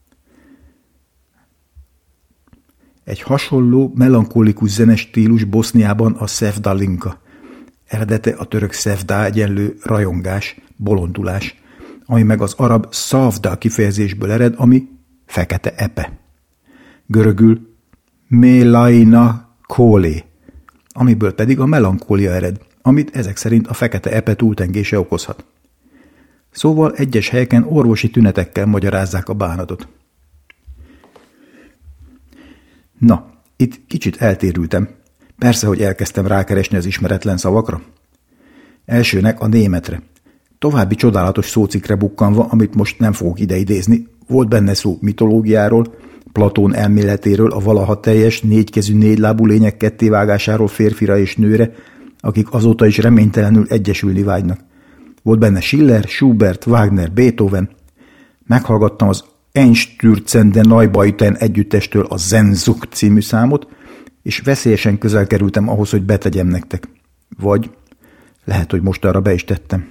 Egy hasonló, melankolikus zenestílus Boszniában a szevdalinka. Eredete a török szevda egyenlő rajongás, bolondulás, ami meg az arab szavda kifejezésből ered, ami fekete epe. Görögül melaina kólé, amiből pedig a melankólia ered, amit ezek szerint a fekete epe túltengése okozhat. Szóval egyes helyeken orvosi tünetekkel magyarázzák a bánatot. Na, itt kicsit eltérültem. Persze, hogy elkezdtem rákeresni az ismeretlen szavakra. Elsőnek a németre. További csodálatos szócikkre bukkanva, amit most nem fogok ideidézni, volt benne szó mitológiáról, Platón elméletéről, a valaha teljes, négykezű, négylábú lények kettévágásáról férfira és nőre, akik azóta is reménytelenül egyesülni vágynak. Volt benne Schiller, Schubert, Wagner, Beethoven. Meghallgattam az Einstürzende Neubauten együttestől a Sehnsucht című számot, és veszélyesen közel kerültem ahhoz, hogy betegyem nektek. Vagy lehet, hogy most arra be is tettem.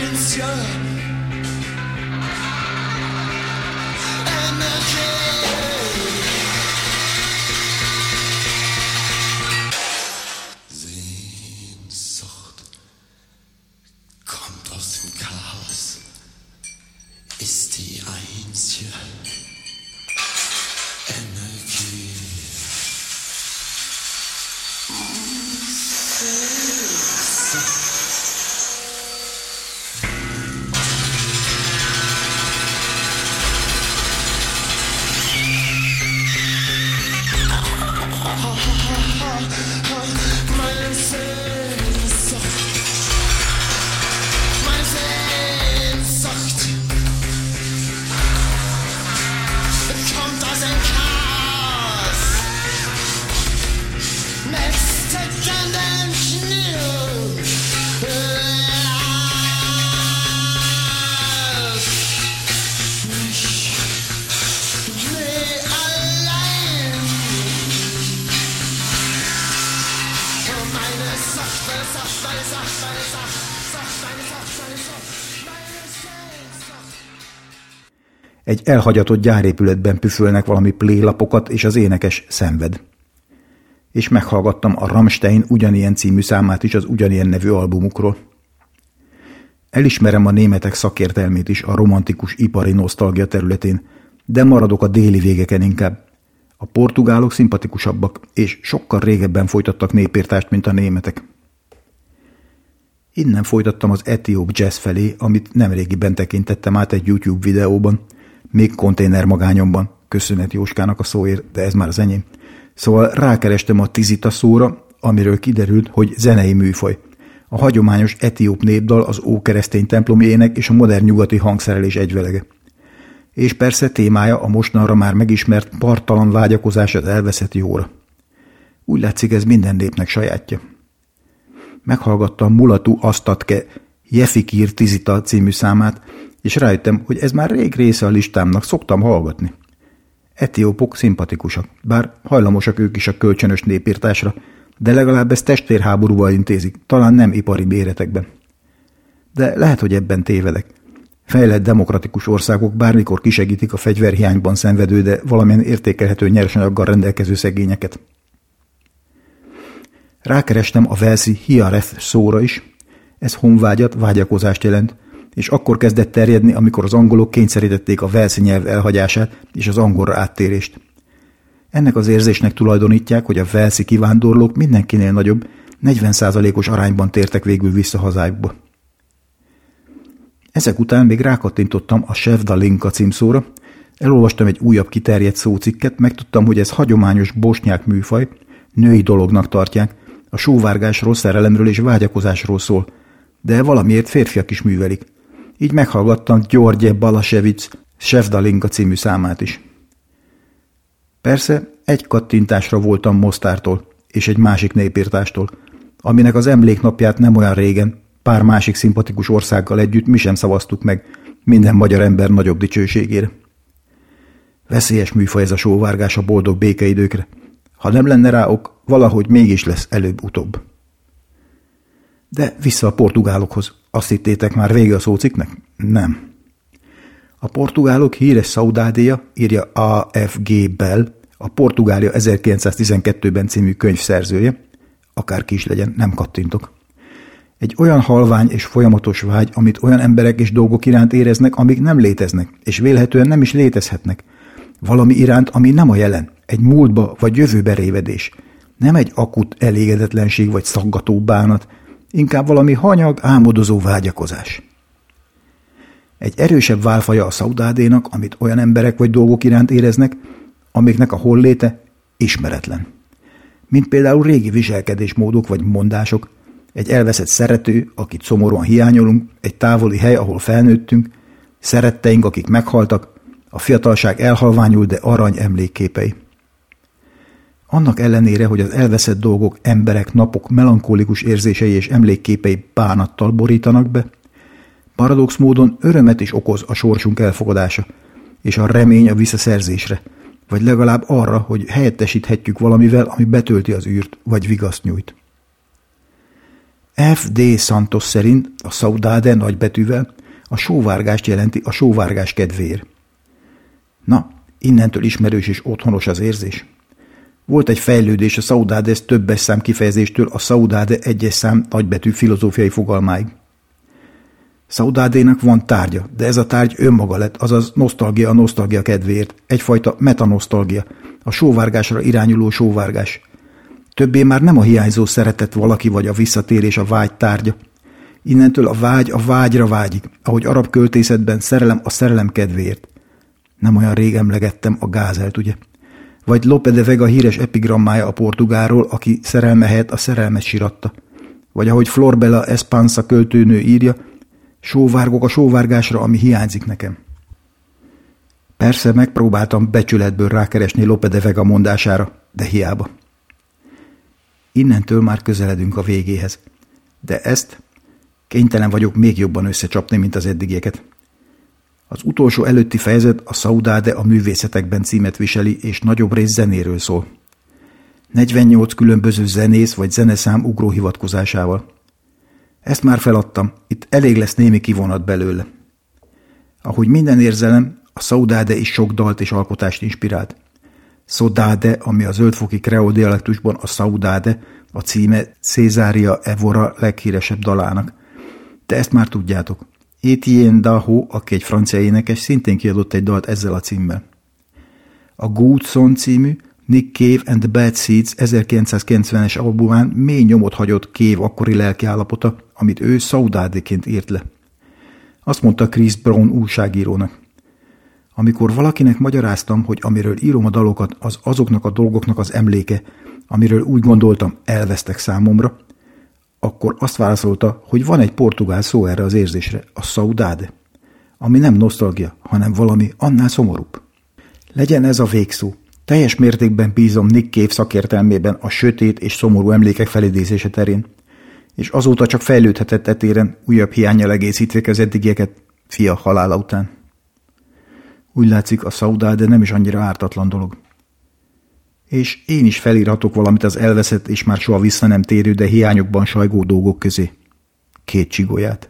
Energy Egy elhagyatott gyárépületben püfölnek valami playlapokat, és az énekes szenved. És meghallgattam a Rammstein ugyanilyen című számát is az ugyanilyen nevű albumukról. Elismerem a németek szakértelmét is a romantikus ipari nosztalgia területén, de maradok a déli végeken inkább. A portugálok szimpatikusabbak, és sokkal régebben folytattak népírtást, mint a németek. Innen folytattam az etióp jazz felé, amit nemrégiben tekintettem át egy YouTube videóban, még konténermagányomban, köszönet Jóskának a szóért, de ez már az enyém. Szóval rákerestem a tizita szóra, amiről kiderült, hogy zenei műfaj. A hagyományos etióp népdal, az ókeresztény templomi ének és a modern nyugati hangszerelés egyvelege. És persze témája a mostanra már megismert parttalan vágyakozás az elveszett jóra. Úgy látszik, ez minden népnek sajátja. Meghallgattam Mulatu Astatke Jefikir Tizita című számát, és rájöttem, hogy ez már rég része a listámnak, szoktam hallgatni. Etiópok szimpatikusak, bár hajlamosak ők is a kölcsönös népírtásra, de legalább ezt testvérháborúval intézik, talán nem ipari méretekben. De lehet, hogy ebben tévedek. Fejlett demokratikus országok bármikor kisegítik a fegyverhiányban szenvedő, de valamilyen értékelhető nyersanyaggal rendelkező szegényeket. Rákerestem a velszi hiareth szóra is, ez honvágyat, vágyakozást jelent, és akkor kezdett terjedni, amikor az angolok kényszerítették a velszi nyelv elhagyását és az angolra áttérést. Ennek az érzésnek tulajdonítják, hogy a velszi kivándorlók mindenkinél nagyobb, negyven százalékos arányban tértek végül vissza hazájukba. Ezek után még rákattintottam a Sevdalinka címszóra, elolvastam egy újabb kiterjedt szócikket, megtudtam, hogy ez hagyományos bosnyák műfaj, női dolognak tartják, a sóvárgásról, szerelemről és vágyakozásról szól, de valamiért férfiak is művelik. Így meghallgattam György Balasevic Sevdalinka című számát is. Persze egy kattintásra voltam Mostártól és egy másik népírtástól, aminek az emléknapját nem olyan régen, pár másik szimpatikus országgal együtt mi sem szavaztuk meg, minden magyar ember nagyobb dicsőségére. Veszélyes műfaj ez a sóvárgás a boldog békeidőkre. Ha nem lenne rá ok, valahogy mégis lesz előbb-utóbb. De vissza a portugálokhoz. Azt hittétek már vége a szócikknek? Nem. A portugálok híres Saudádéja, írja á ef gé Bell, a Portugália ezerkilencszáztizenkettőben című könyv szerzője, akárki is legyen, nem kattintok. Egy olyan halvány és folyamatos vágy, amit olyan emberek és dolgok iránt éreznek, amik nem léteznek, és vélhetően nem is létezhetnek. Valami iránt, ami nem a jelen, egy múltba vagy jövőbe révedés. Nem egy akut elégedetlenség vagy szaggató bánat, inkább valami hanyag, álmodozó vágyakozás. Egy erősebb válfaja a szaudádénak, amit olyan emberek vagy dolgok iránt éreznek, amiknek a holléte ismeretlen. Mint például régi viselkedésmódok vagy mondások, egy elveszett szerető, akit szomorúan hiányolunk, egy távoli hely, ahol felnőttünk, szeretteink, akik meghaltak, a fiatalság elhalványul, de arany emlékképei. Annak ellenére, hogy az elveszett dolgok, emberek, napok melankolikus érzései és emlékképei bánattal borítanak be, paradox módon örömet is okoz a sorsunk elfogadása, és a remény a visszaszerzésre, vagy legalább arra, hogy helyettesíthetjük valamivel, ami betölti az űrt, vagy vigaszt nyújt. F D Santos szerint a saudade nagybetűvel a sóvárgást jelenti a sóvárgás kedvéért. Na, innentől ismerős és otthonos az érzés. Volt egy fejlődés a saudades többes szám kifejezéstől a saudade egyes szám nagybetű filozófiai fogalmáig. Saudádénak van tárgya, de ez a tárgy önmaga lett, azaz nosztalgia a nosztalgia kedvéért, egyfajta metanosztalgia, a sóvárgásra irányuló sóvárgás. Többé már nem a hiányzó szeretet valaki vagy a visszatérés a vágy tárgya. Innentől a vágy a vágyra vágyik, ahogy arab költészetben szerelem a szerelem kedvéért. Nem olyan rég emlegettem a Gázelt, ugye? Vagy Lope de Vega híres epigrammája a portugálról, aki szerelme helyett a szerelmet síratta. Vagy ahogy Florbela Espansa költőnő írja, sóvárgok a sóvárgásra, ami hiányzik nekem. Persze megpróbáltam becsületből rákeresni Lope de Vega mondására, de hiába. innentől már közeledünk a végéhez. De ezt kénytelen vagyok még jobban összecsapni, mint az eddigieket. Az utolsó előtti fejezet a Saudade a művészetekben címet viseli, és nagyobb rész zenéről szól. negyvennyolc különböző zenész vagy zeneszám ugró hivatkozásával. Ezt már feladtam, itt elég lesz némi kivonat belőle. Ahogy minden érzelem, a Saudade is sok dalt és alkotást inspirált. Saudade, ami a zöldfoki kreol dialektusban a Saudade, a címe Césaria Evora leghíresebb dalának. De ezt már tudjátok. Etienne Daho, aki egy francia énekes, szintén kiadott egy dalt ezzel a címmel. A Good Son című Nick Cave and the Bad Seeds ezerkilencszázkilencvenes albumán mély nyomot hagyott Cave akkori lelkiállapota, amit ő Saudadeként írt le. Azt mondta Chris Brown újságírónak. Amikor valakinek magyaráztam, hogy amiről írom a dalokat, az azoknak a dolgoknak az emléke, amiről úgy gondoltam, elvesztek számomra, akkor azt válaszolta, hogy van egy portugál szó erre az érzésre, a saudade, ami nem nosztalgia, hanem valami annál szomorúbb. Legyen ez a végszó. Teljes mértékben bízom Nick Cave szakértelmében a sötét és szomorú emlékek felidézése terén, és azóta csak fejlődhetett e téren, újabb hiánnyal egészítve az eddigieket fia halála után. Úgy látszik, a saudade nem is annyira ártatlan dolog. És én is felírhatok valamit az elveszett és már soha vissza nem térő, de hiányokban sajgó dolgok közé. Két csigolyát.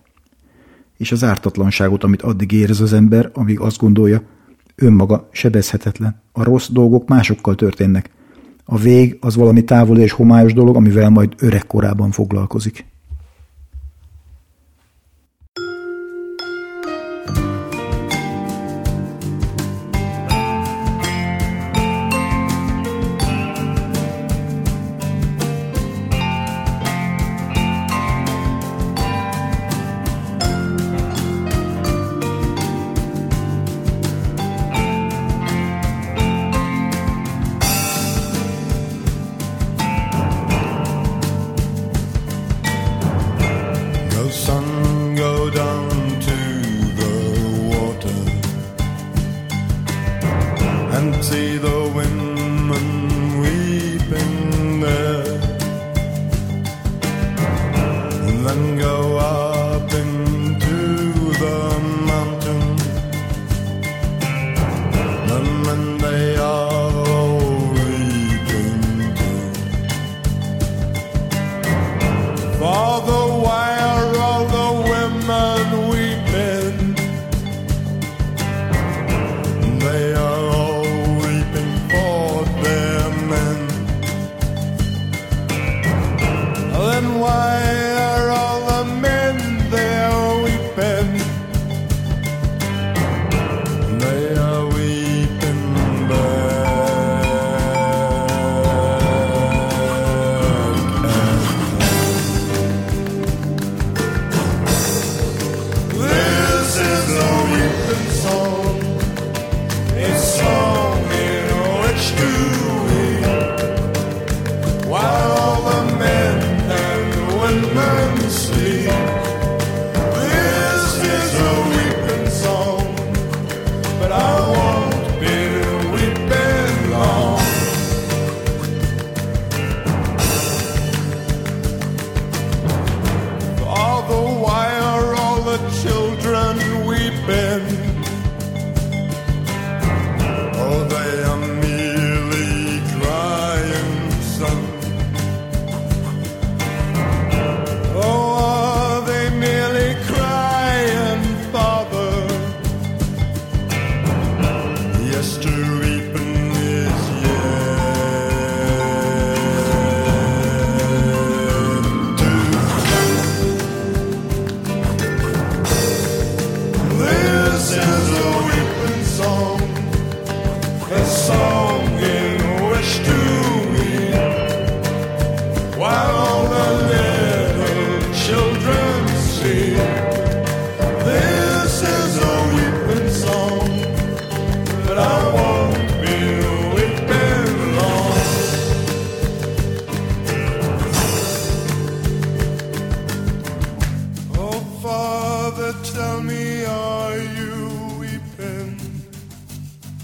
És az ártatlanságot, amit addig érez az ember, amíg azt gondolja, önmaga sebezhetetlen. A rossz dolgok másokkal történnek. A vég az valami távoli és homályos dolog, amivel majd öregkorában foglalkozik.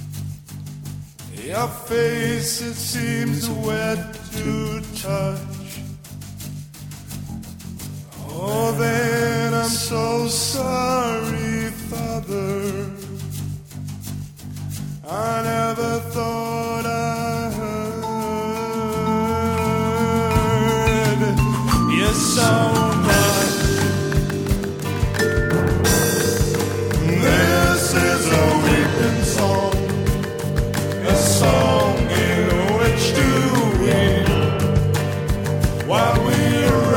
Your face, it seems wet to touch. sorry, Father, I never thought I heard you so much. This is a weeping song, a song in which to weep while we're